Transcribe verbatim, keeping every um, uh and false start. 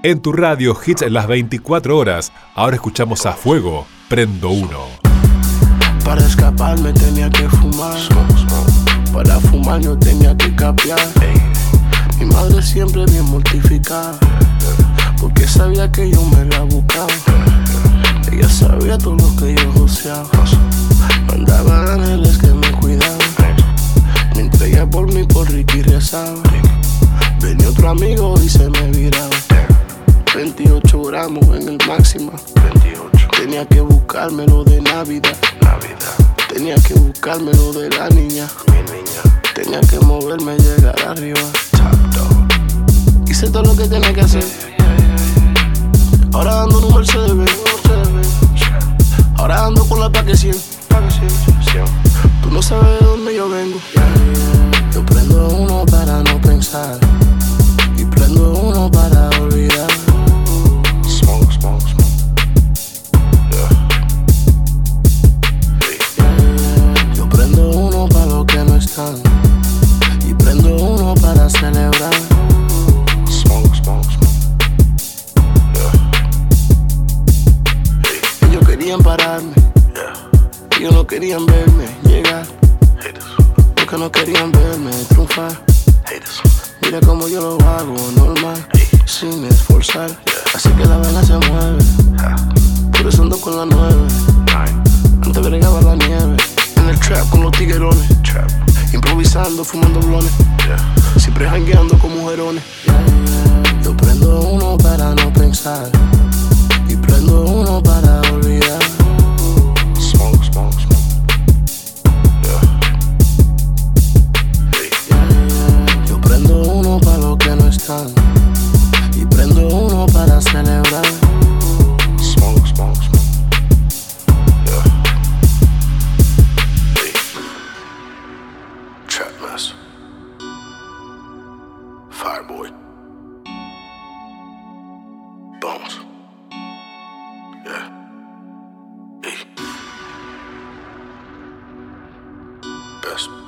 En tu radio Hits en las veinticuatro horas. Ahora escuchamos a Fuego, Prendo Uno. Para escaparme tenía que fumar. Para fumar yo tenía que capear. Mi madre siempre bien mortificada, porque sabía que yo me la buscaba. Ella sabía todo lo que yo joseaba. Mandaba ángeles que me cuidaban, mientras ella por mí por Ricky rezaba. Venía otro amigo y se me viraba. veintiocho gramos en el máximo. Tenía que buscármelo de Navidad. Tenía que buscármelo de la niña. Tenía que moverme y llegar arriba. Hice todo lo que tenía que hacer. Ahora ando en un Mercedes Benz. Ahora ando con la Paque cien. Tú no sabes de dónde yo vengo. Yo prendo uno para no pensar, y prendo uno para olvidar. Smoke, smoke, smoke. Yeah. Yo prendo uno para los que no están, y prendo uno para celebrar. Smoke, smoke, smoke. Yeah. Ellos querían pararme, Yeah. ellos no querían verme llegar, Haters. porque no querían verme triunfar. Haters. Mira como yo lo hago normal, sin esforzar, así que la vela se mueve. Por eso ando con la nueve. Antes bregaba la nieve, en el trap con los tiguerones, Trap. improvisando, fumando blones, Yeah. siempre jangueando con mujerones. Yo prendo uno para no pensar, y prendo uno para olvidar. Smoke, smoke, smoke. Yeah. Yo prendo uno para los que no están, y prendo uno para celebrar. Smoke, smoke, smoke. Yeah. Trap master. Fireboy. Bones. Yeah. Hey. Best.